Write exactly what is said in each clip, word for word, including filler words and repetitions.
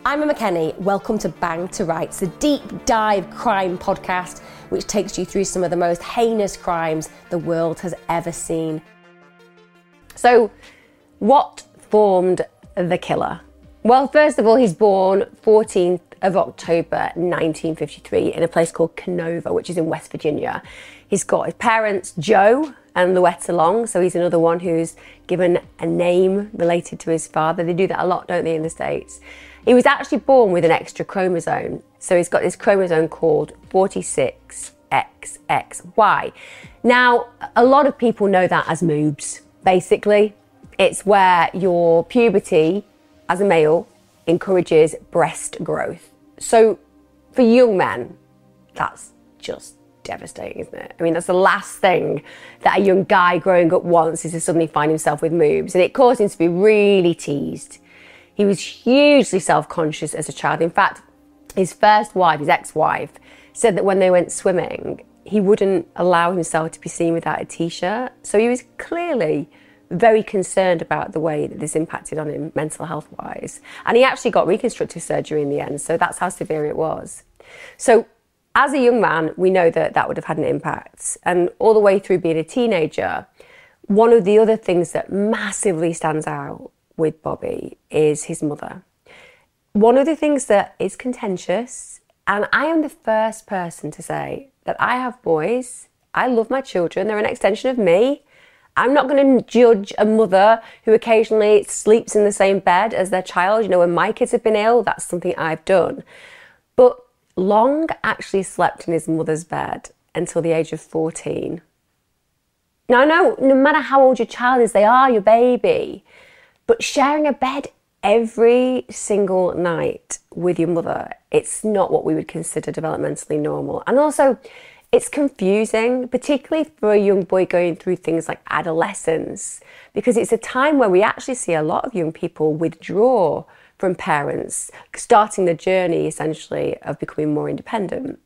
I'm Emma Kenny. Welcome to Bang to Rights, the deep dive crime podcast which takes you through some of the most heinous crimes the world has ever seen. So, what formed the killer? Well, first of all, he's born fourteenth of October nineteen fifty-three in a place called Canova, which is in West Virginia. He's got his parents, Joe and Louetta Long, so he's another one who's given a name related to his father. They do that a lot, don't they, in the States? He was actually born with an extra chromosome. So he's got this chromosome called forty-six X X Y. Now, a lot of people know that as moobs, basically. It's where your puberty as a male encourages breast growth. So for young men, that's just devastating, isn't it? I mean, that's the last thing that a young guy growing up wants, is to suddenly find himself with moobs. And it caused him to be really teased. He was hugely self-conscious as a child. In fact, his first wife, his ex-wife, said that when they went swimming, he wouldn't allow himself to be seen without a t-shirt. So he was clearly very concerned about the way that this impacted on him mental health-wise. And he actually got reconstructive surgery in the end, so that's how severe it was. So as a young man, we know that that would have had an impact. And all the way through being a teenager, one of the other things that massively stands out with Bobby is his mother. One of the things that is contentious, and I am the first person to say that I have boys, I love my children, they're an extension of me. I'm not going to judge a mother who occasionally sleeps in the same bed as their child. You know, when my kids have been ill, that's something I've done. But Long actually slept in his mother's bed until the age of fourteen. Now, I know no matter how old your child is, they are your baby. But sharing a bed every single night with your mother, it's not what we would consider developmentally normal. And also, it's confusing, particularly for a young boy going through things like adolescence, because it's a time where we actually see a lot of young people withdraw from parents, starting the journey essentially of becoming more independent.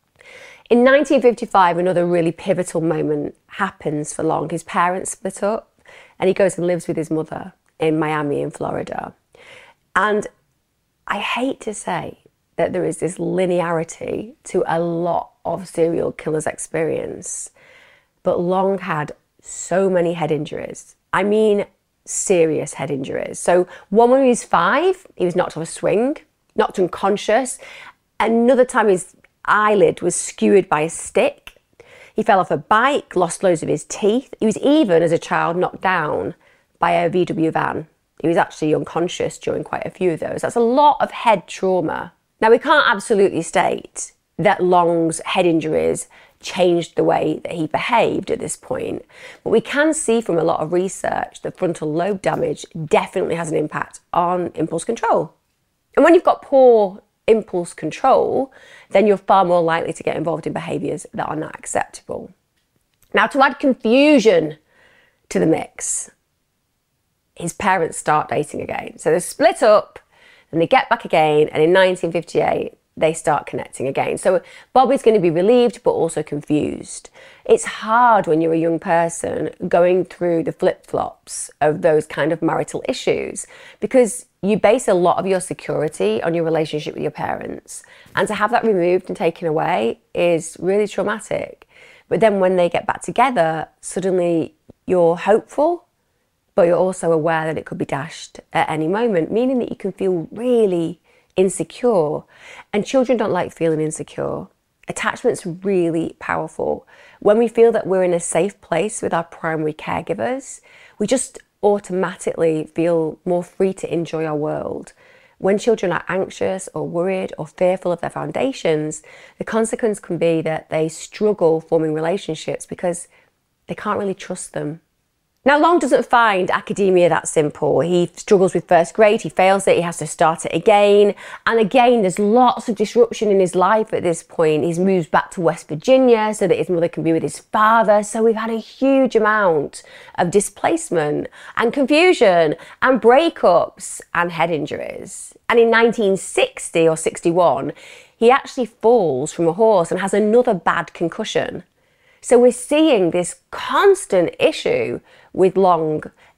In nineteen fifty-five, another really pivotal moment happens for Long. His parents split up and he goes and lives with his mother in Miami in Florida. And I hate to say that there is this linearity to a lot of serial killers' experience, but Long had so many head injuries. I mean, serious head injuries. So one when he was five, he was knocked off a swing, knocked unconscious. Another time his eyelid was skewered by a stick. He fell off a bike, lost loads of his teeth. He was even, as a child, knocked down by a V W van. He was actually unconscious during quite a few of those. That's a lot of head trauma. Now, we can't absolutely state that Long's head injuries changed the way that he behaved at this point, but we can see from a lot of research that frontal lobe damage definitely has an impact on impulse control. And when you've got poor impulse control, then you're far more likely to get involved in behaviours that are not acceptable. Now, to add confusion to the mix, his parents start dating again. So they split up, and they get back again, and in nineteen fifty-eight, they start connecting again. So Bobby's going to be relieved, but also confused. It's hard when you're a young person going through the flip-flops of those kind of marital issues, because you base a lot of your security on your relationship with your parents. And to have that removed and taken away is really traumatic. But then when they get back together, suddenly you're hopeful, but you're also aware that it could be dashed at any moment, meaning that you can feel really insecure. And children don't like feeling insecure. Attachment's really powerful. When we feel that we're in a safe place with our primary caregivers, we just automatically feel more free to enjoy our world. When children are anxious or worried or fearful of their foundations, the consequence can be that they struggle forming relationships because they can't really trust them. Now, Long doesn't find academia that simple. He struggles with first grade, he fails it, he has to start it again. And again, there's lots of disruption in his life at this point. He's moved back to West Virginia so that his mother can be with his father. So we've had a huge amount of displacement and confusion and breakups and head injuries. And in nineteen sixty or sixty-one, he actually falls from a horse and has another bad concussion. So we're seeing this constant issue with Long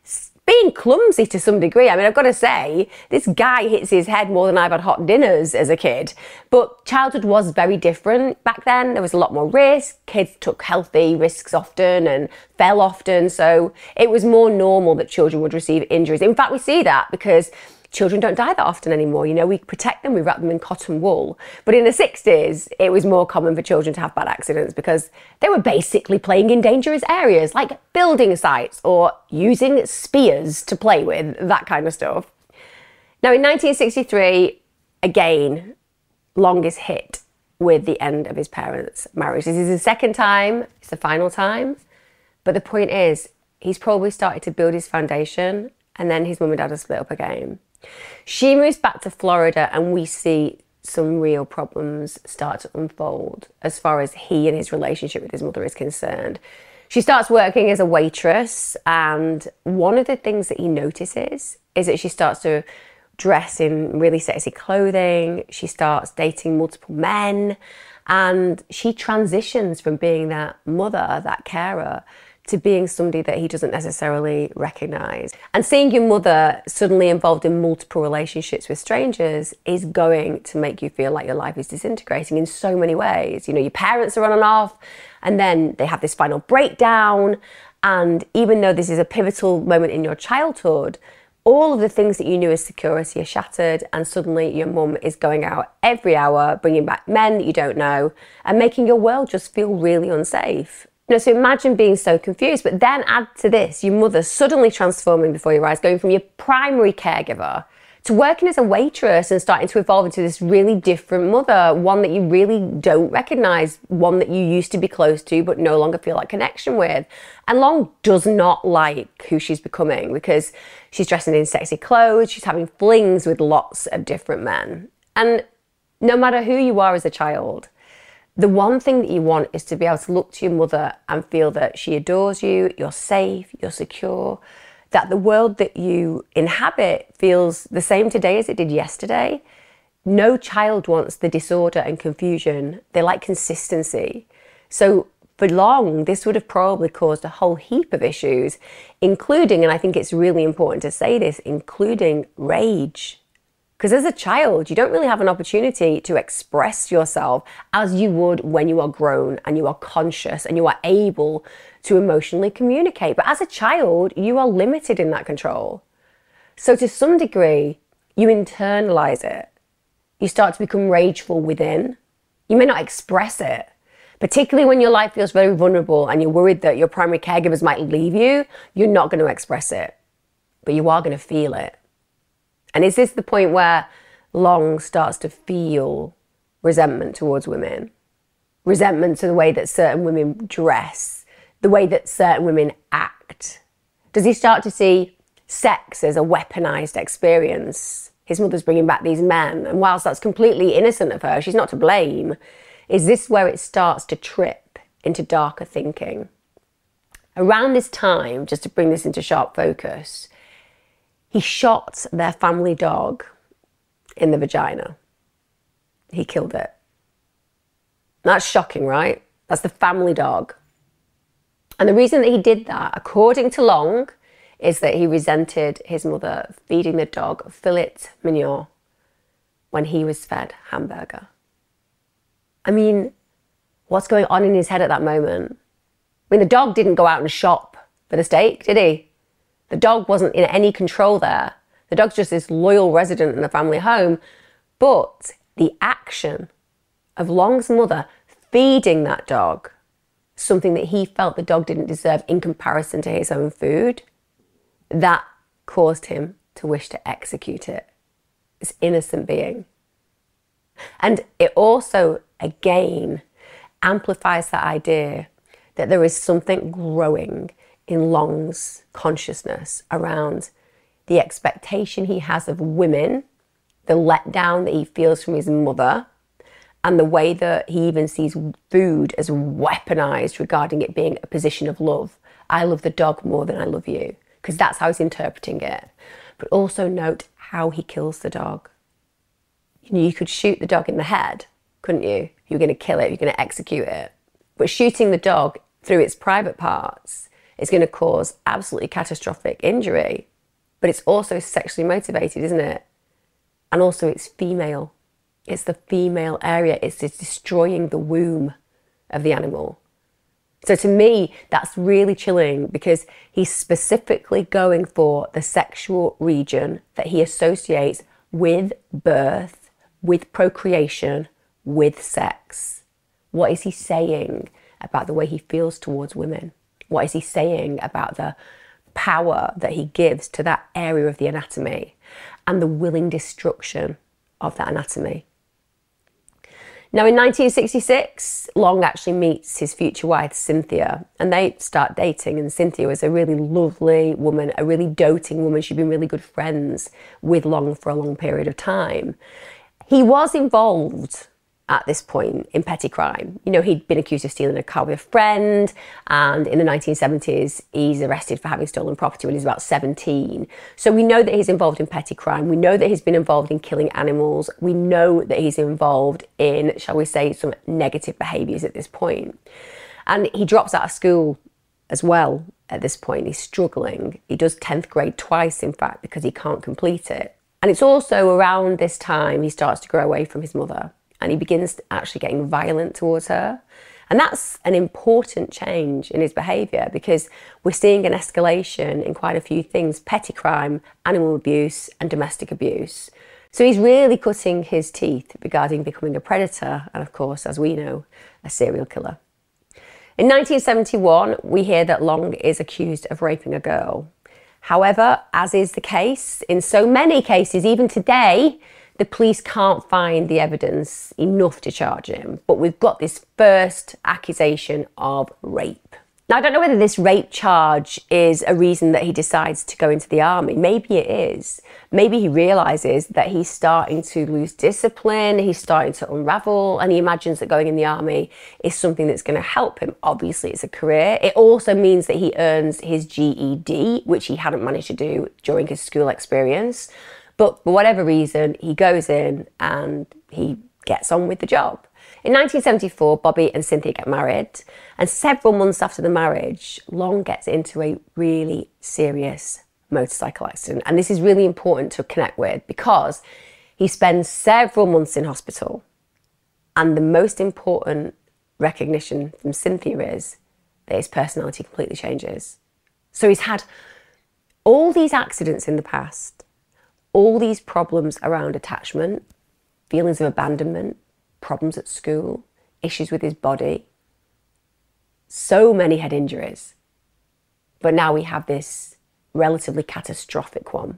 being clumsy to some degree. I mean, I've got to say, this guy hits his head more than I've had hot dinners as a kid. But childhood was very different back then. There was a lot more risk. Kids took healthy risks often and fell often. So it was more normal that children would receive injuries. In fact, we see that because children don't die that often anymore. You know, we protect them, we wrap them in cotton wool. But in the sixties, it was more common for children to have bad accidents because they were basically playing in dangerous areas like building sites or using spears to play with, that kind of stuff. Now in nineteen sixty-three, again, Long is hit with the end of his parents' marriage. This is the second time, it's the final time. But the point is, he's probably started to build his foundation and then his mum and dad are split up again. She moves back to Florida and we see some real problems start to unfold as far as he and his relationship with his mother is concerned. She starts working as a waitress, and one of the things that he notices is that she starts to dress in really sexy clothing. She starts dating multiple men, and she transitions from being that mother, that carer, to being somebody that he doesn't necessarily recognise. And seeing your mother suddenly involved in multiple relationships with strangers is going to make you feel like your life is disintegrating in so many ways. You know, your parents are on and off, and then they have this final breakdown. And even though this is a pivotal moment in your childhood, all of the things that you knew as security are shattered, and suddenly your mum is going out every hour, bringing back men that you don't know, and making your world just feel really unsafe. You know, so imagine being so confused, but then add to this, your mother suddenly transforming before your eyes, going from your primary caregiver to working as a waitress and starting to evolve into this really different mother, one that you really don't recognise, one that you used to be close to but no longer feel that connection with. And Long does not like who she's becoming because she's dressing in sexy clothes, she's having flings with lots of different men. And no matter who you are as a child, the one thing that you want is to be able to look to your mother and feel that she adores you, you're safe, you're secure, that the world that you inhabit feels the same today as it did yesterday. No child wants the disorder and confusion. They like consistency. So for Long, this would have probably caused a whole heap of issues, including, and I think it's really important to say this, including rage. Because as a child, you don't really have an opportunity to express yourself as you would when you are grown and you are conscious and you are able to emotionally communicate. But as a child, you are limited in that control. So to some degree, you internalize it. You start to become rageful within. You may not express it, particularly when your life feels very vulnerable and you're worried that your primary caregivers might leave you. You're not going to express it, but you are going to feel it. And is this the point where Long starts to feel resentment towards women? Resentment to the way that certain women dress, the way that certain women act? Does he start to see sex as a weaponized experience? His mother's bringing back these men, and whilst that's completely innocent of her, she's not to blame. Is this where it starts to trip into darker thinking? Around this time, just to bring this into sharp focus, he shot their family dog in the vagina. He killed it. That's shocking, right? That's the family dog. And the reason that he did that, according to Long, is that he resented his mother feeding the dog filet mignon when he was fed hamburger. I mean, what's going on in his head at that moment? I mean, the dog didn't go out and shop for the steak, did he? The dog wasn't in any control there. The dog's just this loyal resident in the family home. But the action of Long's mother feeding that dog something that he felt the dog didn't deserve in comparison to his own food, that caused him to wish to execute it. This innocent being. And it also, again, amplifies that idea that there is something growing in Long's consciousness around the expectation he has of women, the letdown that he feels from his mother, and the way that he even sees food as weaponized regarding it being a position of love. I love the dog more than I love you, because that's how he's interpreting it. But also note how he kills the dog. You know, you could shoot the dog in the head, couldn't you? You're going to kill it, you're going to execute it. But shooting the dog through its private parts is going to cause absolutely catastrophic injury. but it's also sexually motivated, isn't it? And also it's female. It's the female area. It's just destroying the womb of the animal. So to me, that's really chilling, because he's specifically going for the sexual region that he associates with birth, with procreation, with sex. What is he saying about the way he feels towards women? What is he saying about the power that he gives to that area of the anatomy and the willing destruction of that anatomy? Now, in nineteen sixty-six, Long actually meets his future wife, Cynthia, and they start dating. And Cynthia was a really lovely woman, a really doting woman. She'd been really good friends with Long for a long period of time. He was involved at this point in petty crime. You know, he'd been accused of stealing a car with a friend, and in the nineteen seventies, he's arrested for having stolen property when he's about seventeen. So we know that he's involved in petty crime. We know that he's been involved in killing animals. We know that he's involved in, shall we say, some negative behaviours at this point. And he drops out of school as well at this point. He's struggling. He does tenth grade twice, in fact, because he can't complete it. And it's also around this time he starts to grow away from his mother, and he begins actually getting violent towards her. And that's an important change in his behaviour, because we're seeing an escalation in quite a few things: petty crime, animal abuse and domestic abuse. So he's really cutting his teeth regarding becoming a predator and, of course, as we know, a serial killer. In nineteen seventy-one, we hear that Long is accused of raping a girl. However, as is the case in so many cases, even today, the police can't find the evidence enough to charge him. But we've got this first accusation of rape. Now, I don't know whether this rape charge is a reason that he decides to go into the army. Maybe it is. Maybe he realises that he's starting to lose discipline, he's starting to unravel, and he imagines that going in the army is something that's going to help him. Obviously, it's a career. It also means that he earns his G E D, which he hadn't managed to do during his school experience. But for whatever reason, he goes in and he gets on with the job. In nineteen seventy-four, Bobby and Cynthia get married, and several months after the marriage, Long gets into a really serious motorcycle accident. And this is really important to connect with, because he spends several months in hospital. And the most important recognition from Cynthia is that his personality completely changes. So he's had all these accidents in the past, all these problems around attachment, feelings of abandonment, problems at school, issues with his body, so many head injuries. But now we have this relatively catastrophic one.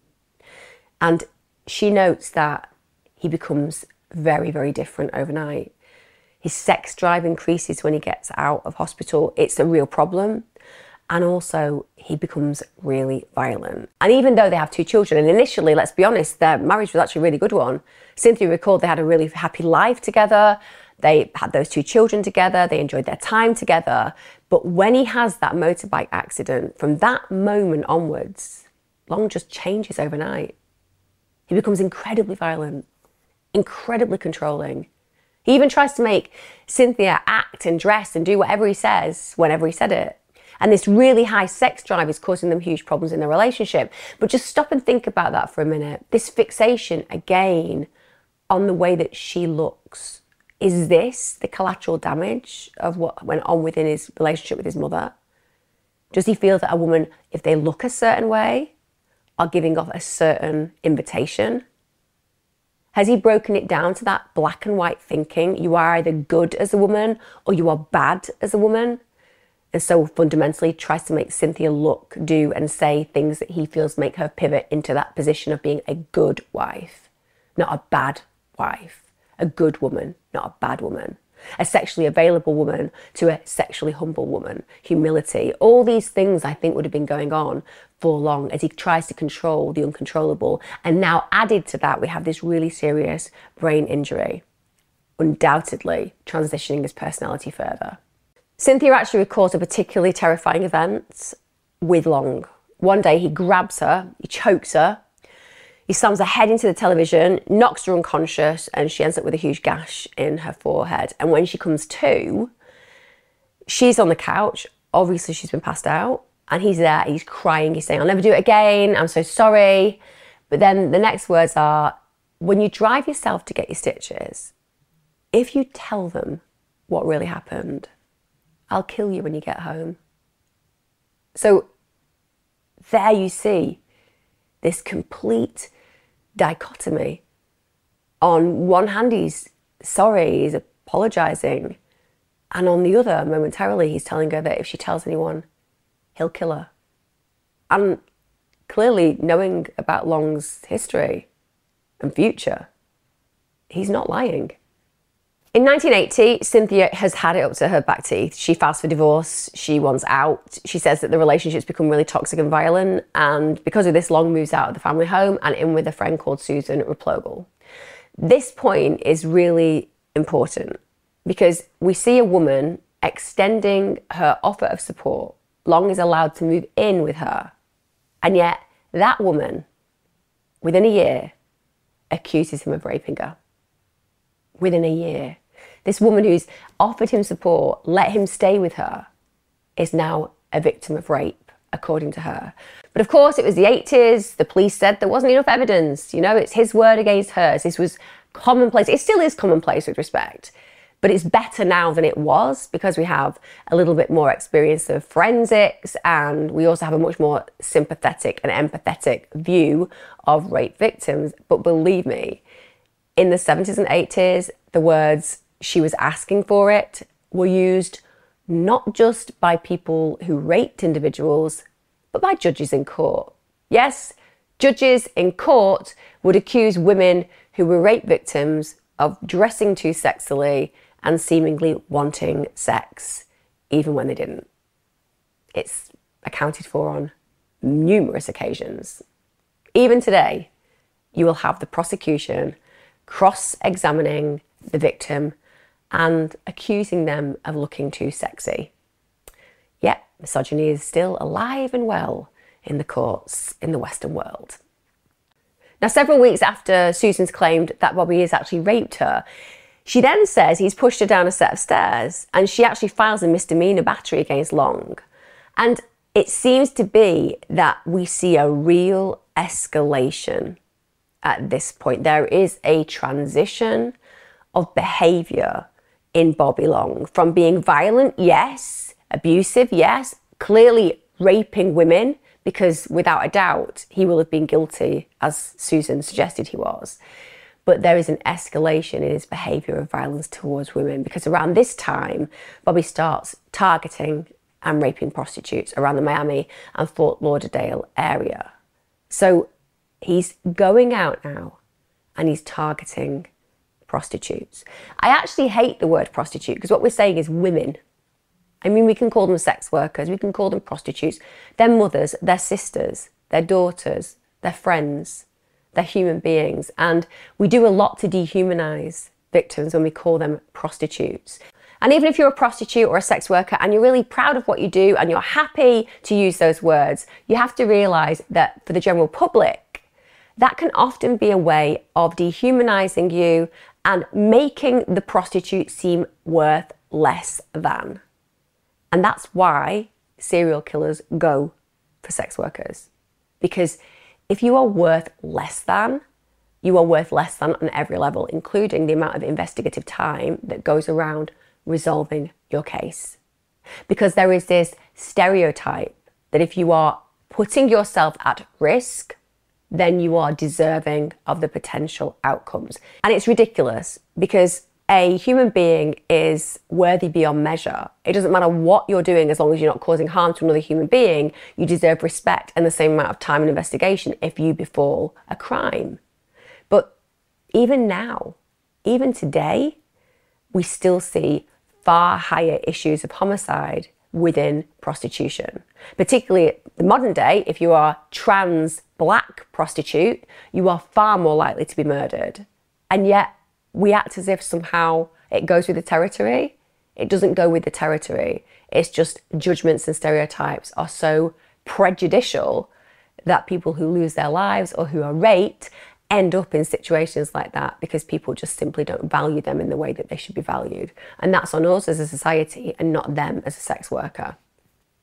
And she notes that he becomes very, very different overnight. His sex drive increases when he gets out of hospital. It's a real problem. And also, he becomes really violent. And even though they have two children, and initially, let's be honest, their marriage was actually a really good one. Cynthia recalled they had a really happy life together. They had those two children together. They enjoyed their time together. But when he has that motorbike accident, from that moment onwards, Long just changes overnight. He becomes incredibly violent, incredibly controlling. He even tries to make Cynthia act and dress and do whatever he says whenever he said it. And this really high sex drive is causing them huge problems in their relationship. But just stop and think about that for a minute. This fixation, again, on the way that she looks. Is this the collateral damage of what went on within his relationship with his mother? Does he feel that a woman, if they look a certain way, are giving off a certain invitation? Has he broken it down to that black and white thinking? You are either good as a woman or you are bad as a woman. And so fundamentally tries to make Cynthia look, do and say things that he feels make her pivot into that position of being a good wife, not a bad wife. A good woman, not a bad woman. A sexually available woman to a sexually humble woman. Humility. All these things I think would have been going on for long as he tries to control the uncontrollable. And now added to that, we have this really serious brain injury, undoubtedly transitioning his personality further. Cynthia actually recalls a particularly terrifying event with Long. One day he grabs her, he chokes her, he slams her head into the television, knocks her unconscious, and she ends up with a huge gash in her forehead. And when she comes to, she's on the couch. Obviously she's been passed out. And he's there, he's crying, he's saying, I'll never do it again, I'm so sorry. But then the next words are, when you drive yourself to get your stitches, if you tell them what really happened, I'll kill you when you get home. So there you see this complete dichotomy. On one hand, he's sorry, he's apologising. And on the other, momentarily, he's telling her that if she tells anyone, he'll kill her. And clearly, knowing about Long's history and future, he's not lying. In nineteen eighty, Cynthia has had it up to her back teeth. She files for divorce. She wants out. She says that the relationship's become really toxic and violent. And because of this, Long moves out of the family home and in with a friend called Susan Replogle. This point is really important because we see a woman extending her offer of support. Long is allowed to move in with her. And yet that woman, within a year, accuses him of raping her. Within a year. This woman who's offered him support, let him stay with her, is now a victim of rape, according to her. But of course, it was the eighties. The police said there wasn't enough evidence. You know, it's his word against hers. This was commonplace. It still is commonplace with respect. But it's better now than it was because we have a little bit more experience of forensics, and we also have a much more sympathetic and empathetic view of rape victims. But believe me, in the seventies and eighties, the words "she was asking for it" were used not just by people who raped individuals, but by judges in court. Yes, judges in court would accuse women who were rape victims of dressing too sexily and seemingly wanting sex, even when they didn't. It's accounted for on numerous occasions. Even today, you will have the prosecution cross-examining the victim and accusing them of looking too sexy. Yet, misogyny is still alive and well in the courts in the Western world. Now, several weeks after Susan's claimed that Bobby has actually raped her, she then says he's pushed her down a set of stairs, and she actually files a misdemeanor battery against Long. And it seems to be that we see a real escalation at this point. There is a transition of behaviour in Bobby Long from being violent, yes, abusive, yes, clearly raping women, because without a doubt, he will have been guilty, as Susan suggested he was. But there is an escalation in his behaviour of violence towards women, because around this time, Bobby starts targeting and raping prostitutes around the Miami and Fort Lauderdale area. So he's going out now and he's targeting prostitutes. I actually hate the word prostitute because what we're saying is women. I mean, we can call them sex workers, we can call them prostitutes. They're mothers, they're sisters, they're daughters, they're friends, they're human beings. And we do a lot to dehumanise victims when we call them prostitutes. And even if you're a prostitute or a sex worker and you're really proud of what you do and you're happy to use those words, you have to realise that for the general public, that can often be a way of dehumanising you and making the prostitute seem worth less than. And that's why serial killers go for sex workers. Because if you are worth less than, you are worth less than on every level, including the amount of investigative time that goes around resolving your case. Because there is this stereotype that if you are putting yourself at risk, then you are deserving of the potential outcomes. And it's ridiculous because a human being is worthy beyond measure. It doesn't matter what you're doing as long as you're not causing harm to another human being. You deserve respect and the same amount of time and investigation if you befall a crime. But even now, even today, we still see far higher issues of homicide within prostitution. Particularly the modern day, if you are trans black prostitute, you are far more likely to be murdered. And yet we act as if somehow it goes with the territory. It doesn't go with the territory. It's just judgments and stereotypes are so prejudicial that people who lose their lives or who are raped end up in situations like that because people just simply don't value them in the way that they should be valued. And that's on us as a society and not them as a sex worker.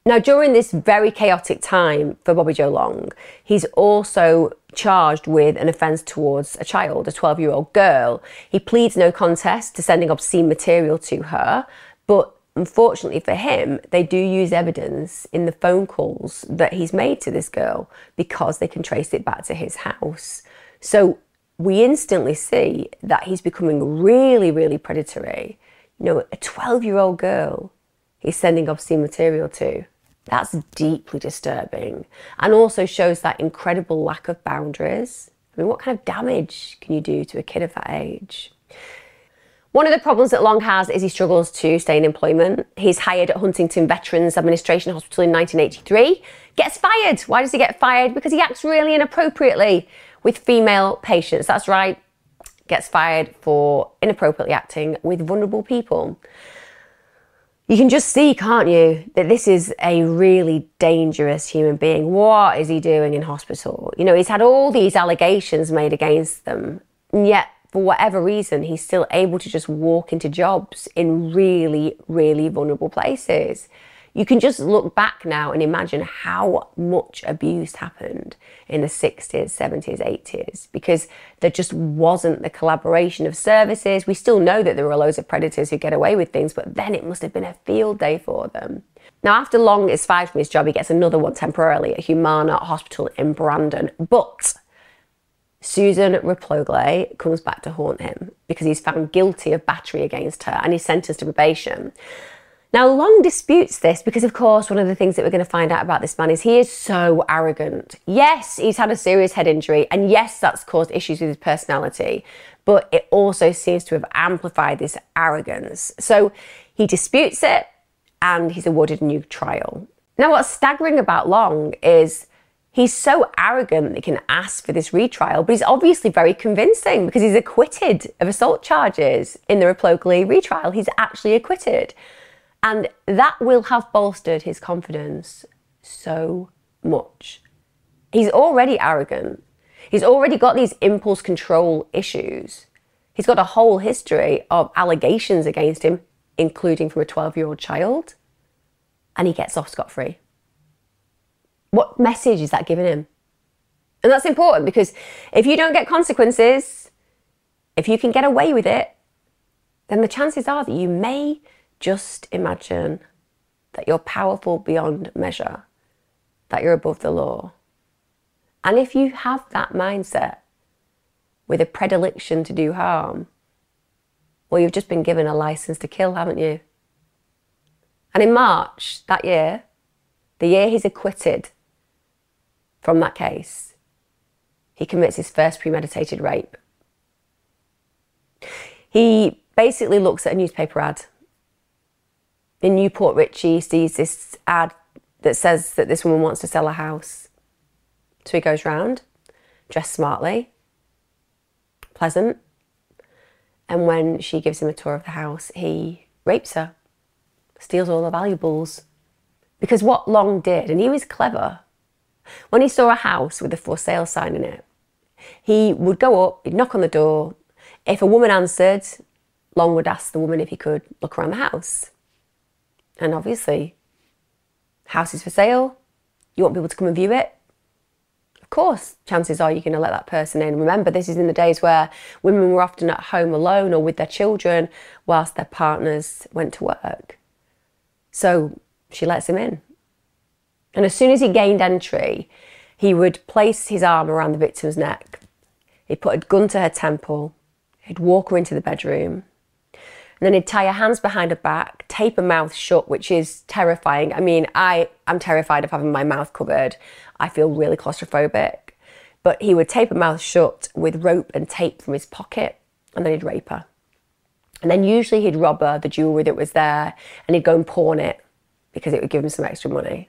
Now, during this very chaotic time for Bobby Joe Long, he's also charged with an offence towards a child, a twelve-year-old girl. He pleads no contest to sending obscene material to her, but unfortunately for him, they do use evidence in the phone calls that he's made to this girl because they can trace it back to his house. So we instantly see that he's becoming really, really predatory. You know, a twelve-year-old girl he's sending obscene material to. That's deeply disturbing, and also shows that incredible lack of boundaries. I mean, what kind of damage can you do to a kid of that age? One of the problems that Long has is he struggles to stay in employment. He's hired at Huntington Veterans Administration Hospital in nineteen eighty-three, gets fired. Why does he get fired? Because he acts really inappropriately with female patients. That's right, gets fired for inappropriately acting with vulnerable people. You can just see, can't you, that this is a really dangerous human being. What is he doing in hospital? You know, he's had all these allegations made against them, and yet, for whatever reason, he's still able to just walk into jobs in really, really vulnerable places. You can just look back now and imagine how much abuse happened in the sixties, seventies, eighties, because there just wasn't the collaboration of services. We still know that there were loads of predators who get away with things, but then it must have been a field day for them. Now, after Long is fired from his job, he gets another one temporarily at Humana Hospital in Brandon. But Susan Replogle comes back to haunt him because he's found guilty of battery against her and he's sentenced to probation. Now, Long disputes this because, of course, one of the things that we're going to find out about this man is he is so arrogant. Yes, he's had a serious head injury, and yes, that's caused issues with his personality, but it also seems to have amplified this arrogance. So he disputes it, and he's awarded a new trial. Now, what's staggering about Long is he's so arrogant that he can ask for this retrial, but he's obviously very convincing because he's acquitted of assault charges in the Replogle retrial. He's actually acquitted. And that will have bolstered his confidence so much. He's already arrogant. He's already got these impulse control issues. He's got a whole history of allegations against him, including from a twelve-year-old child. And he gets off scot-free. What message is that giving him? And that's important because if you don't get consequences, if you can get away with it, then the chances are that you may just imagine that you're powerful beyond measure, that you're above the law. And if you have that mindset with a predilection to do harm, well, you've just been given a license to kill, haven't you? And in March that year, the year he's acquitted from that case, he commits his first premeditated rape. He basically looks at a newspaper ad. In Newport Richie, he sees this ad that says that this woman wants to sell a house. So he goes round, dressed smartly, pleasant, and when she gives him a tour of the house, he rapes her, steals all the valuables. Because what Long did, and he was clever, when he saw a house with a for sale sign in it, he would go up, he'd knock on the door. If a woman answered, Long would ask the woman if he could look around the house. And obviously, house is for sale, you want people to come and view it. Of course, chances are you're going to let that person in. Remember, this is in the days where women were often at home alone or with their children whilst their partners went to work. So she lets him in. And as soon as he gained entry, he would place his arm around the victim's neck. He'd put a gun to her temple. He'd walk her into the bedroom. And then he'd tie her hands behind her back, tape her mouth shut, which is terrifying. I mean, I am terrified of having my mouth covered. I feel really claustrophobic. But he would tape her mouth shut with rope and tape from his pocket, and then he'd rape her. And then usually he'd rob her the jewellery that was there, and he'd go and pawn it because it would give him some extra money.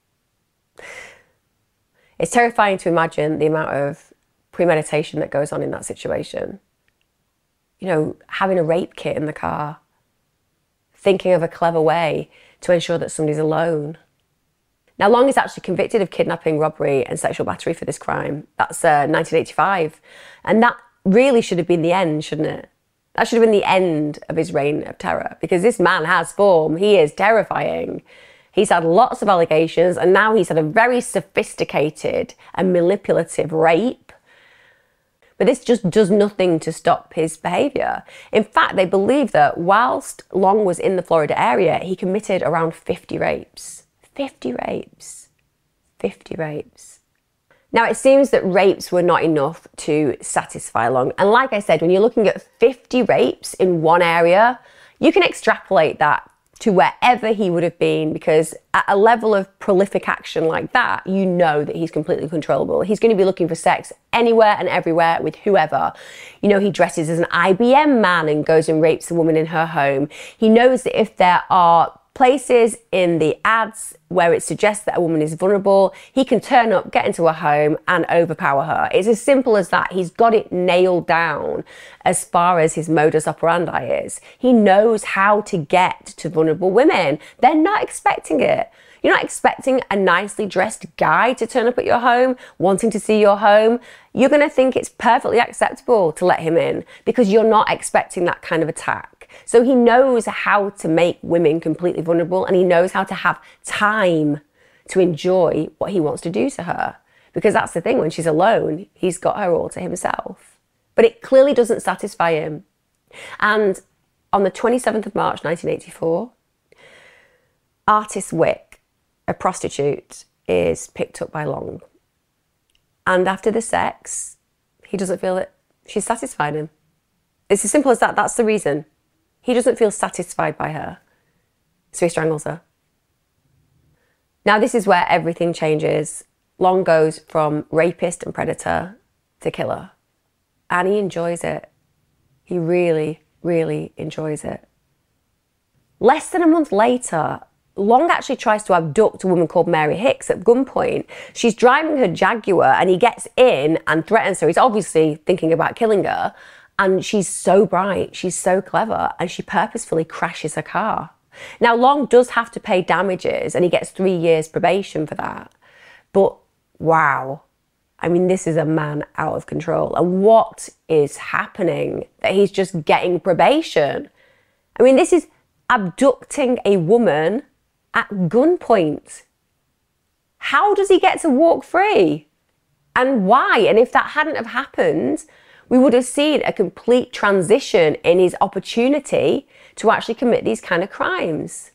It's terrifying to imagine the amount of premeditation that goes on in that situation. You know, having a rape kit in the car, thinking of a clever way to ensure that somebody's alone. Now, Long is actually convicted of kidnapping, robbery and sexual battery for this crime. That's uh, nineteen eighty-five. And that really should have been the end, shouldn't it? That should have been the end of his reign of terror, because this man has form. He is terrifying. He's had lots of allegations, and now he's had a very sophisticated and manipulative rape. But this just does nothing to stop his behaviour. In fact, they believe that whilst Long was in the Florida area, he committed around fifty rapes. fifty rapes. fifty rapes. Now, it seems that rapes were not enough to satisfy Long. And like I said, when you're looking at fifty rapes in one area, you can extrapolate that to wherever he would have been, because at a level of prolific action like that, you know that he's completely controllable. He's going to be looking for sex anywhere and everywhere with whoever. You know, he dresses as an I B M man and goes and rapes a woman in her home. He knows that if there are places in the ads where it suggests that a woman is vulnerable, he can turn up, get into her home and overpower her. It's as simple as that. He's got it nailed down as far as his modus operandi is. He knows how to get to vulnerable women. They're not expecting it. You're not expecting a nicely dressed guy to turn up at your home, wanting to see your home. You're going to think it's perfectly acceptable to let him in because you're not expecting that kind of attack. So he knows how to make women completely vulnerable, and he knows how to have time to enjoy what he wants to do to her. Because that's the thing, when she's alone, he's got her all to himself. But it clearly doesn't satisfy him. And on the twenty-seventh of March nineteen eighty-four, Artis Wick, a prostitute, is picked up by Long. And after the sex, he doesn't feel that she's satisfied him. It's as simple as that. That's the reason. He doesn't feel satisfied by her, so he strangles her. Now, this is where everything changes. Long goes from rapist and predator to killer, and he enjoys it. He really, really enjoys it. Less than a month later, Long actually tries to abduct a woman called Mary Hicks at gunpoint. She's driving her Jaguar, and he gets in and threatens her. He's obviously thinking about killing her. And she's so bright, she's so clever, and she purposefully crashes her car. Now, Long does have to pay damages, and he gets three years probation for that. But wow, I mean, this is a man out of control. And what is happening that he's just getting probation? I mean, this is abducting a woman at gunpoint. How does he get to walk free? And why? And if that hadn't have happened, we would have seen a complete transition in his opportunity to actually commit these kind of crimes.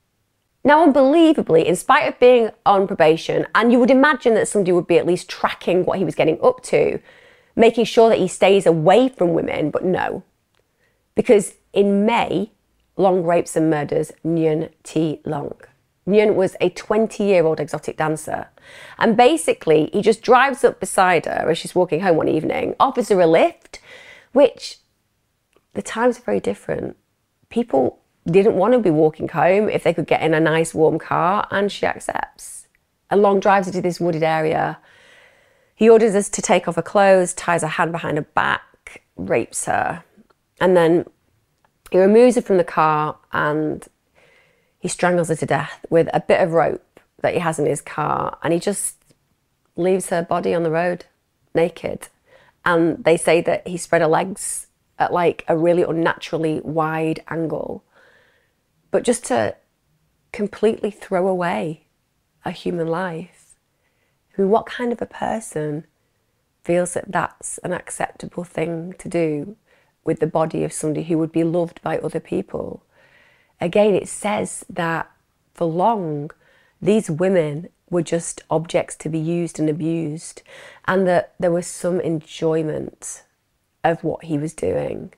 Now, unbelievably, in spite of being on probation, and you would imagine that somebody would be at least tracking what he was getting up to, making sure that he stays away from women, but no. Because in May, Long rapes and murders Nguyen Thi Long. Nguyen was a twenty-year-old exotic dancer. And basically, he just drives up beside her as she's walking home one evening, offers her a lift, which the times are very different. People didn't want to be walking home if they could get in a nice warm car, and she accepts. And Long drives her to this wooded area. He orders us to take off her clothes, ties her hand behind her back, rapes her. And then he removes her from the car and he strangles her to death with a bit of rope that he has in his car, and he just leaves her body on the road, naked. And they say that he spread her legs at like a really unnaturally wide angle, but just to completely throw away a human life. I mean, what kind of a person feels that that's an acceptable thing to do with the body of somebody who would be loved by other people? Again, it says that for Long, these women were just objects to be used and abused, and that there was some enjoyment of what he was doing.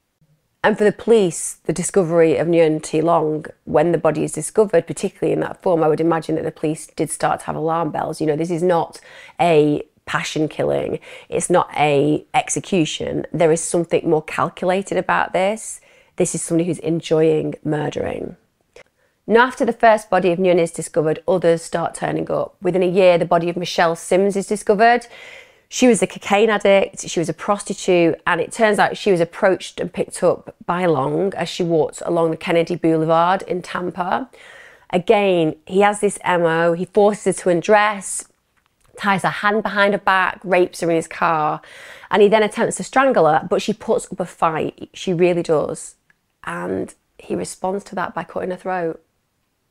And for the police, the discovery of Nguyen Thi Long, when the body is discovered, particularly in that form, I would imagine that the police did start to have alarm bells. You know, this is not a passion killing. It's not a execution. There is something more calculated about this. This is somebody who's enjoying murdering. Now, after the first body of Nguyen is discovered, others start turning up. Within a year, the body of Michelle Sims is discovered. She was a cocaine addict, she was a prostitute, and it turns out she was approached and picked up by Long as she walked along the Kennedy Boulevard in Tampa. Again, he has this M O, he forces her to undress, ties her hand behind her back, rapes her in his car, and he then attempts to strangle her, but she puts up a fight, she really does. And he responds to that by cutting her throat.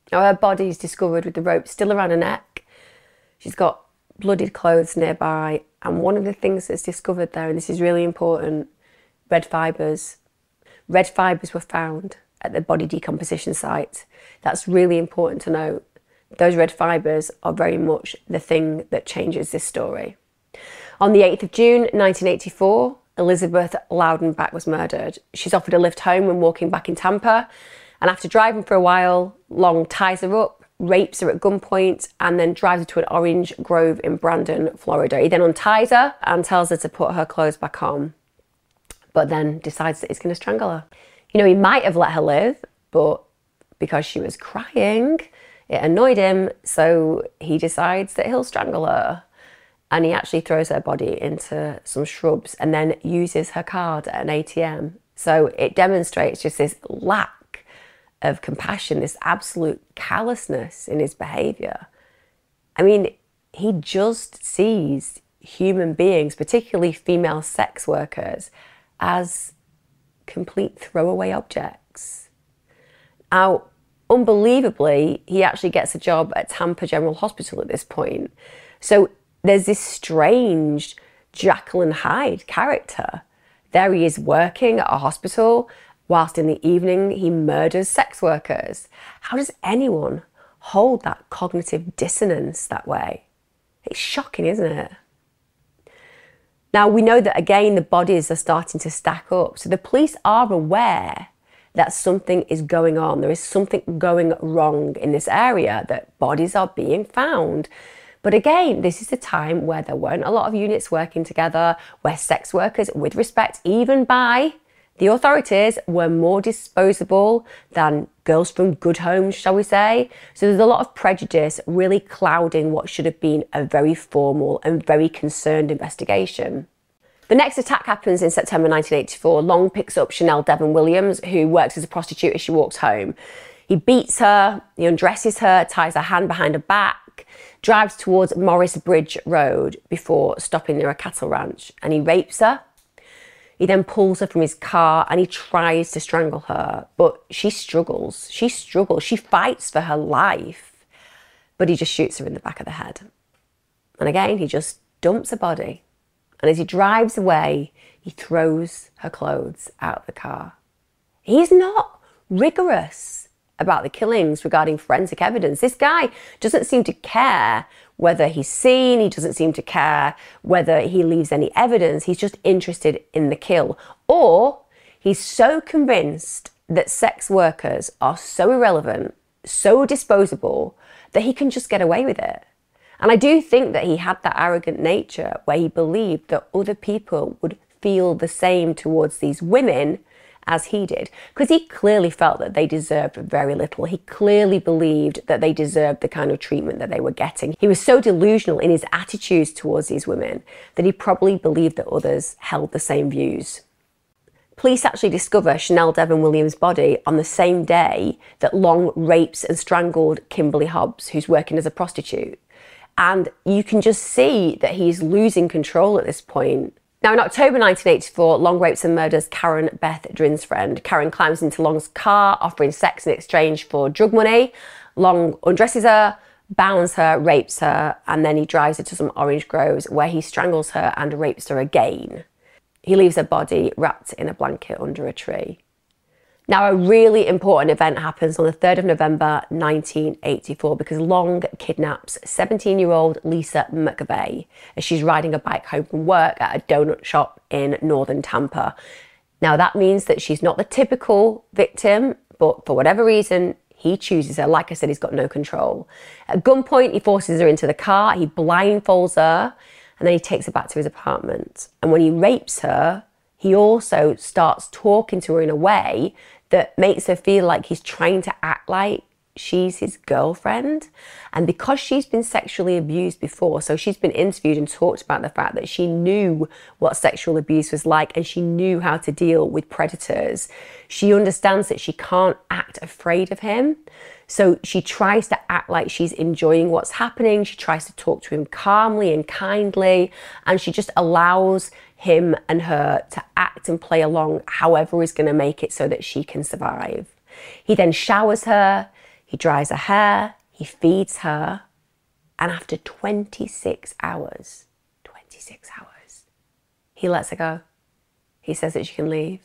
Now her body is discovered with the rope still around her neck. She's got bloodied clothes nearby, and one of the things that's discovered there, and this is really important, red fibres. Red fibres were found at the body decomposition site. That's really important to note. Those red fibres are very much the thing that changes this story. On the eighth of June nineteen eighty-four, Elizabeth Loudenbach was murdered. She's offered a lift home when walking back in Tampa, and after driving for a while, Long ties her up, rapes her at gunpoint, and then drives her to an orange grove in Brandon, Florida. He then unties her and tells her to put her clothes back on, but then decides that he's going to strangle her. You know, he might have let her live, but because she was crying, it annoyed him, so he decides that he'll strangle her. And he actually throws her body into some shrubs and then uses her card at an A T M. So it demonstrates just this lack of compassion, this absolute callousness in his behaviour. I mean, he just sees human beings, particularly female sex workers, as complete throwaway objects. Now, unbelievably, he actually gets a job at Tampa General Hospital at this point. So there's this strange Jekyll and Hyde character. There he is working at a hospital, whilst in the evening he murders sex workers. How does anyone hold that cognitive dissonance that way? It's shocking, isn't it? Now, we know that, again, the bodies are starting to stack up. So the police are aware that something is going on. There is something going wrong in this area, that bodies are being found. But again, this is a time where there weren't a lot of units working together, where sex workers, with respect even by the authorities, were more disposable than girls from good homes, shall we say. So there's a lot of prejudice really clouding what should have been a very formal and very concerned investigation. The next attack happens in September nineteen eighty-four. Long picks up Chanel Devon Williams, who works as a prostitute, as she walks home. He beats her, he undresses her, ties her hand behind her back, drives towards Morris Bridge Road before stopping near a cattle ranch, and he rapes her. He then pulls her from his car and he tries to strangle her, but she struggles. She struggles. She fights for her life, but he just shoots her in the back of the head. And again, he just dumps her body. And as he drives away, he throws her clothes out of the car. He's not rigorous about the killings regarding forensic evidence. This guy doesn't seem to care whether he's seen, he doesn't seem to care whether he leaves any evidence. He's just interested in the kill. Or he's so convinced that sex workers are so irrelevant, so disposable, that he can just get away with it. And I do think that he had that arrogant nature where he believed that other people would feel the same towards these women as he did, because he clearly felt that they deserved very little. He clearly believed that they deserved the kind of treatment that they were getting. He was so delusional in his attitudes towards these women that he probably believed that others held the same views. Police actually discover Chanel Devon Williams' body on the same day that Long rapes and strangled Kimberly Hobbs, who's working as a prostitute. And you can just see that he's losing control at this point. Now, in October nineteen eighty-four, Long rapes and murders Karen Beth Drin's friend. Karen climbs into Long's car, offering sex in exchange for drug money. Long undresses her, bounds her, rapes her, and then he drives her to some orange groves where he strangles her and rapes her again. He leaves her body wrapped in a blanket under a tree. Now, a really important event happens on the third of November nineteen eighty-four because Long kidnaps seventeen-year-old Lisa McVeigh as she's riding a bike home from work at a donut shop in northern Tampa. Now, that means that she's not the typical victim, but for whatever reason, he chooses her. Like I said, he's got no control. At gunpoint, he forces her into the car, he blindfolds her, and then he takes her back to his apartment. And when he rapes her, he also starts talking to her in a way that makes her feel like he's trying to act like she's his girlfriend. And because she's been sexually abused before, so she's been interviewed and talked about the fact that she knew what sexual abuse was like and she knew how to deal with predators, she understands that she can't act afraid of him. So she tries to act like she's enjoying what's happening. She tries to talk to him calmly and kindly, and she just allows him and her to act and play along however he's going to make it so that she can survive. He then showers her, He dries her hair, he feeds her, and after twenty-six hours, twenty-six hours, he lets her go. He says that she can leave.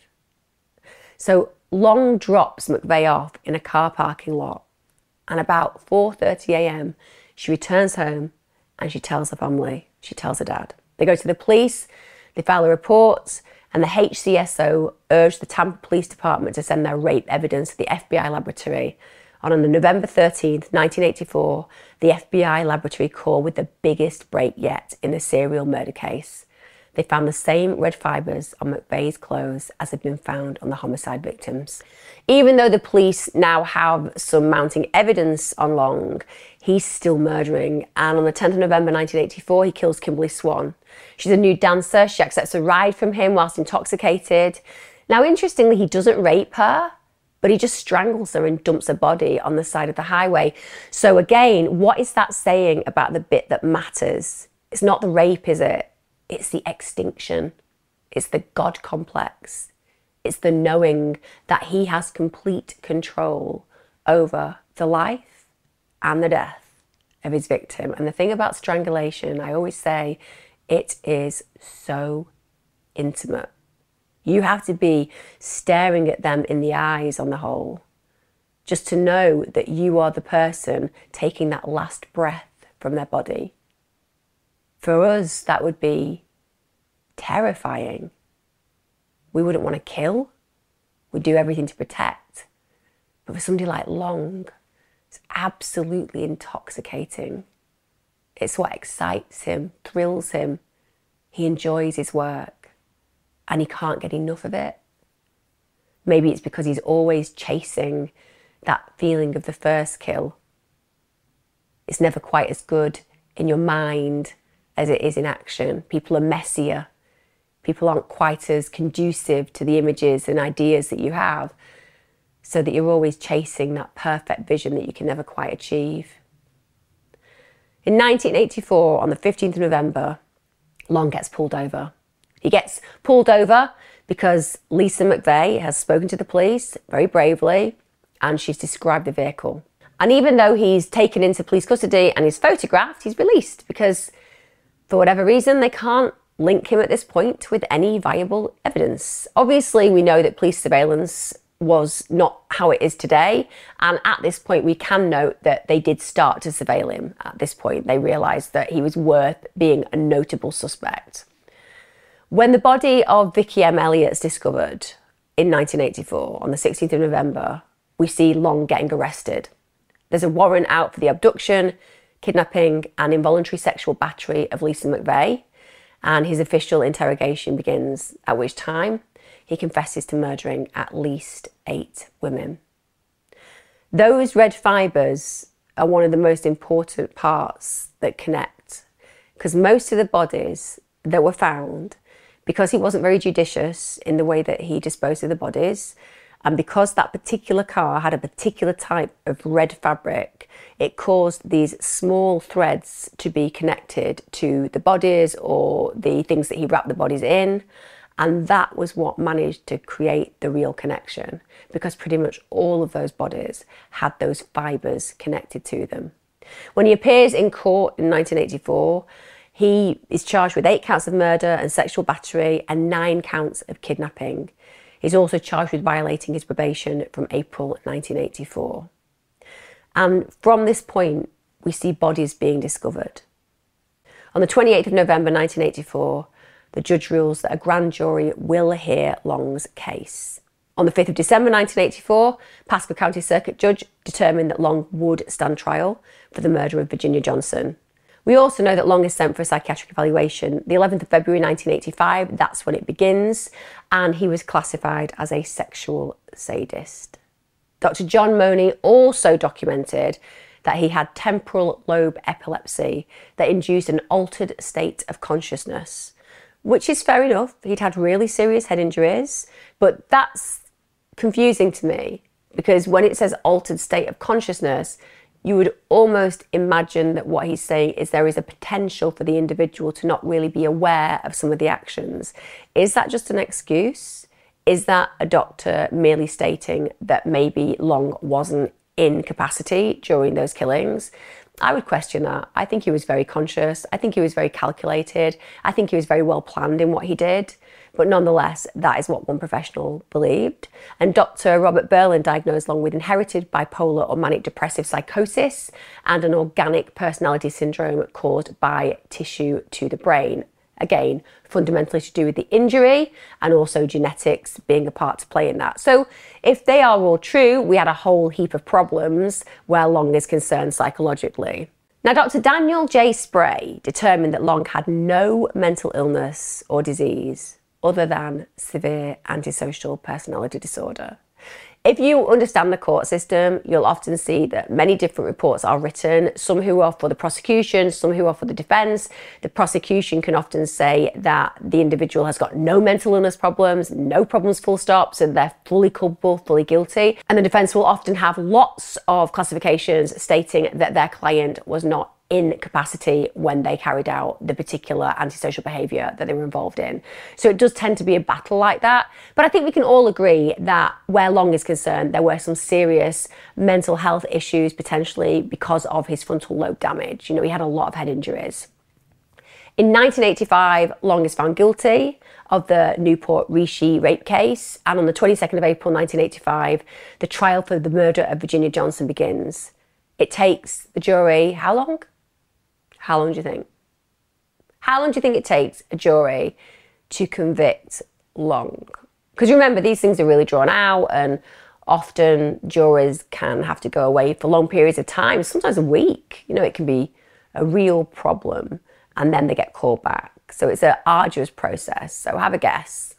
So Long drops McVeigh off in a car parking lot, and about four thirty a m she returns home and she tells her family, she tells her dad. They go to the police, they file a report, and the H C S O urged the Tampa Police Department to send their rape evidence to the F B I laboratory. And on November thirteenth, nineteen eighty-four, the F B I laboratory called with the biggest break yet in the serial murder case. They found the same red fibres on McVeigh's clothes as had been found on the homicide victims. Even though the police now have some mounting evidence on Long, he's still murdering. And on the tenth of November nineteen eighty-four, he kills Kimberly Swan. She's a nude dancer. She accepts a ride from him whilst intoxicated. Now, interestingly, he doesn't rape her, but he just strangles her and dumps her body on the side of the highway. So again, what is that saying about the bit that matters? It's not the rape, is it? It's the extinction. It's the God complex. It's the knowing that he has complete control over the life and the death of his victim. And the thing about strangulation, I always say, it is so intimate. You have to be staring at them in the eyes on the whole, just to know that you are the person taking that last breath from their body. For us, that would be terrifying. We wouldn't want to kill. We'd do everything to protect. But for somebody like Long, it's absolutely intoxicating. It's what excites him, thrills him. He enjoys his work and he can't get enough of it. Maybe it's because he's always chasing that feeling of the first kill. It's never quite as good in your mind as it is in action. People are messier. People aren't quite as conducive to the images and ideas that you have, so that you're always chasing that perfect vision that you can never quite achieve. In nineteen eighty-four, on the fifteenth of November, Long gets pulled over. He gets pulled over because Lisa McVeigh has spoken to the police very bravely, and she's described the vehicle. And even though he's taken into police custody and he's photographed, he's released because for whatever reason, they can't link him at this point with any viable evidence. Obviously, we know that police surveillance was not how it is today. And at this point, we can note that they did start to surveil him at this point. They realised that he was worth being a notable suspect. When the body of Vicky M. Elliott is discovered in nineteen eighty-four, on the sixteenth of November, we see Long getting arrested. There's a warrant out for the abduction, kidnapping and involuntary sexual battery of Lisa McVeigh, and his official interrogation begins, at which time he confesses to murdering at least eight women. Those red fibres are one of the most important parts that connect, because most of the bodies that were found, because he wasn't very judicious in the way that he disposed of the bodies, and because that particular car had a particular type of red fabric, it caused these small threads to be connected to the bodies or the things that he wrapped the bodies in. And that was what managed to create the real connection, because pretty much all of those bodies had those fibres connected to them. When he appears in court in nineteen eighty-four, he is charged with eight counts of murder and sexual battery and nine counts of kidnapping. He's also charged with violating his probation from April nineteen eighty-four. And from this point, we see bodies being discovered. On the twenty-eighth of November nineteen eighty-four, the judge rules that a grand jury will hear Long's case. On the fifth of December nineteen eighty-four, Pasco County Circuit Judge determined that Long would stand trial for the murder of Virginia Johnson. We also know that Long is sent for a psychiatric evaluation. The eleventh of February nineteen eighty-five, that's when it begins, and he was classified as a sexual sadist. Doctor John Money also documented that he had temporal lobe epilepsy that induced an altered state of consciousness, which is fair enough. He'd had really serious head injuries, but that's confusing to me, because when it says altered state of consciousness, you would almost imagine that what he's saying is there is a potential for the individual to not really be aware of some of the actions. Is that just an excuse? Is that a doctor merely stating that maybe Long wasn't incapacity during those killings, I would question that. I think he was very conscious. I think he was very calculated. I think he was very well planned in what he did. But nonetheless, that is what one professional believed. And Doctor Robert Berlin diagnosed Long with inherited bipolar or manic depressive psychosis and an organic personality syndrome caused by tissue to the brain. Again, fundamentally to do with the injury and also genetics being a part to play in that. So if they are all true, we had a whole heap of problems where Long is concerned psychologically. Now, Doctor Daniel J. Spray determined that Long had no mental illness or disease other than severe antisocial personality disorder. If you understand the court system, you'll often see that many different reports are written, some who are for the prosecution, some who are for the defence. The prosecution can often say that the individual has got no mental illness problems, no problems full stop, so they're fully culpable, fully guilty. And the defence will often have lots of classifications stating that their client was not in capacity when they carried out the particular antisocial behaviour that they were involved in. So it does tend to be a battle like that. But I think we can all agree that where Long is concerned, there were some serious mental health issues potentially because of his frontal lobe damage. You know, he had a lot of head injuries. In nineteen eighty-five, Long is found guilty of the Newport Rishi rape case. And on the twenty-second of April nineteen eighty-five, the trial for the murder of Virginia Johnson begins. It takes the jury, how long? How long do you think? How long do you think it takes a jury to convict Long? Because remember, these things are really drawn out and often juries can have to go away for long periods of time, sometimes a week. You know, it can be a real problem and then they get called back. So it's an arduous process. So have a guess.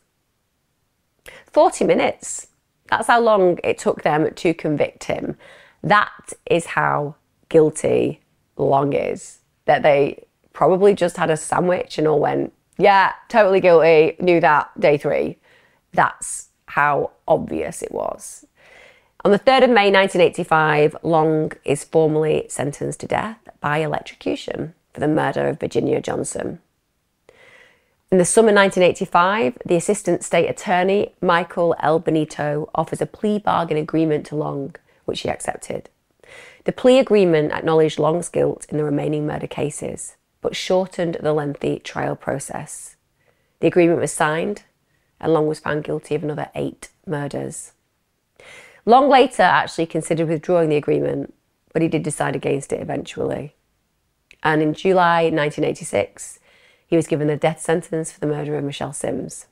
forty minutes. That's how long it took them to convict him. That is how guilty Long is. That they probably just had a sandwich and all went, yeah, totally guilty, knew that, day three. That's how obvious it was. On the third of May nineteen eighty-five, Long is formally sentenced to death by electrocution for the murder of Virginia Johnson. In the summer nineteen eighty-five, the Assistant State Attorney, Michael L. Benito, offers a plea bargain agreement to Long, which he accepted. The plea agreement acknowledged Long's guilt in the remaining murder cases, but shortened the lengthy trial process. The agreement was signed, and Long was found guilty of another eight murders. Long later actually considered withdrawing the agreement, but he did decide against it eventually. And in July nineteen eighty-six, he was given a death sentence for the murder of Michelle Sims.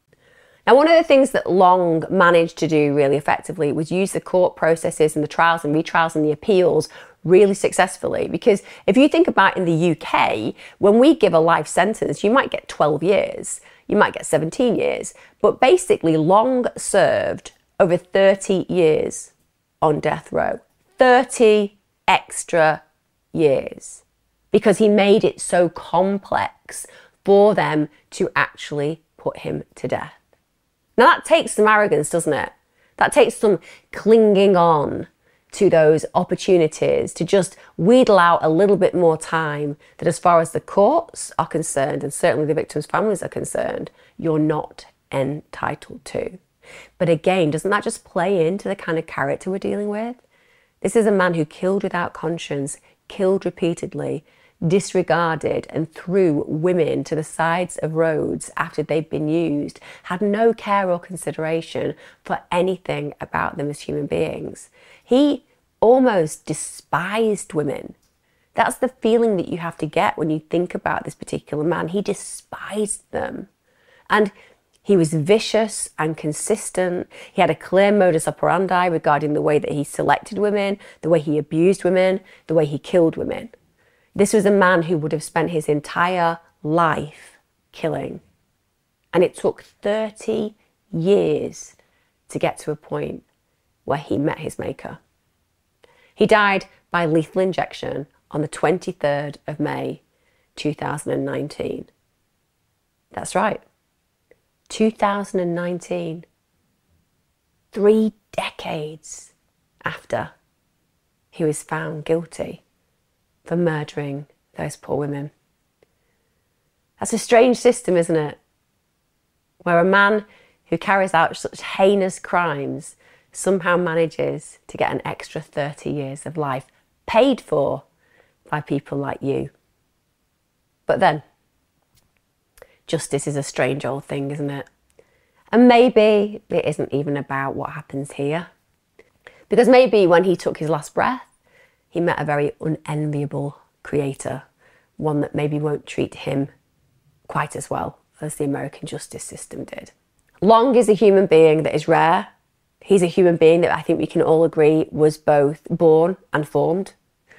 Now, one of the things that Long managed to do really effectively was use the court processes and the trials and retrials and the appeals really successfully. Because if you think about in the U K, when we give a life sentence, you might get twelve years, you might get seventeen years. But basically, Long served over thirty years on death row. thirty extra years. Because he made it so complex for them to actually put him to death. Now that takes some arrogance, doesn't it? That takes some clinging on to those opportunities to just wheedle out a little bit more time that as far as the courts are concerned, and certainly the victims' families are concerned, you're not entitled to. But again, doesn't that just play into the kind of character we're dealing with? This is a man who killed without conscience, killed repeatedly, disregarded and threw women to the sides of roads after they'd been used, had no care or consideration for anything about them as human beings. He almost despised women. That's the feeling that you have to get when you think about this particular man. He despised them. And he was vicious and consistent. He had a clear modus operandi regarding the way that he selected women, the way he abused women, the way he killed women. This was a man who would have spent his entire life killing. And it took thirty years to get to a point where he met his maker. He died by lethal injection on the twenty-third of May, two thousand nineteen. That's right, two thousand nineteen. Three decades after he was found guilty for murdering those poor women. That's a strange system, isn't it? Where a man who carries out such heinous crimes somehow manages to get an extra thirty years of life paid for by people like you. But then, justice is a strange old thing, isn't it? And maybe it isn't even about what happens here. Because maybe when he took his last breath, he met a very unenviable creator, one that maybe won't treat him quite as well as the American justice system did. Long is a human being that is rare. He's a human being that I think we can all agree was both born and formed.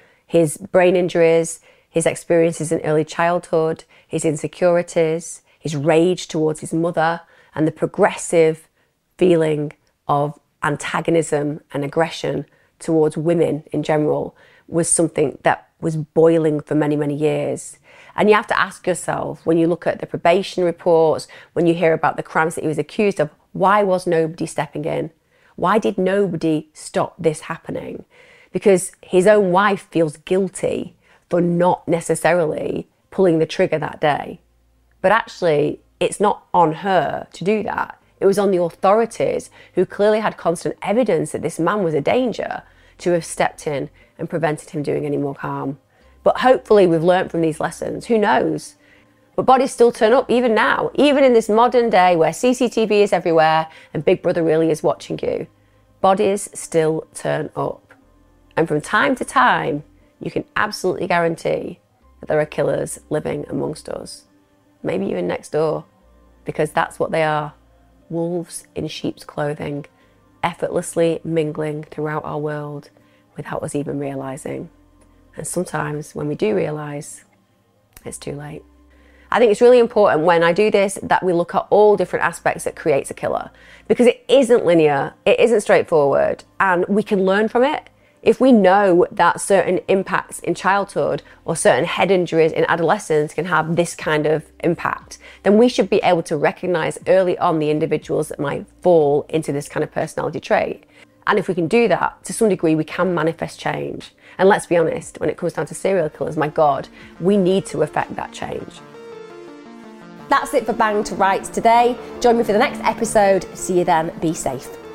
His brain injuries, his experiences in early childhood, his insecurities, his rage towards his mother, and the progressive feeling of antagonism and aggression towards women in general was something that was boiling for many, many years. And you have to ask yourself, when you look at the probation reports, when you hear about the crimes that he was accused of, why was nobody stepping in? Why did nobody stop this happening? Because his own wife feels guilty for not necessarily pulling the trigger that day. But actually, it's not on her to do that. It was on the authorities, who clearly had constant evidence that this man was a danger, to have stepped in and prevented him doing any more harm. But hopefully we've learned from these lessons. Who knows? But bodies still turn up even now, even in this modern day where C C T V is everywhere and Big Brother really is watching you. Bodies still turn up. And from time to time, you can absolutely guarantee that there are killers living amongst us. Maybe even next door, because that's what they are. Wolves in sheep's clothing, effortlessly mingling throughout our world without us even realising. And sometimes when we do realise, it's too late. I think it's really important when I do this that we look at all different aspects that creates a killer, because it isn't linear, it isn't straightforward, and we can learn from it. If we know that certain impacts in childhood or certain head injuries in adolescence can have this kind of impact, then we should be able to recognise early on the individuals that might fall into this kind of personality trait. And if we can do that, to some degree, we can manifest change. And let's be honest, when it comes down to serial killers, my God, we need to effect that change. That's it for Bang to Rights today. Join me for the next episode. See you then. Be safe.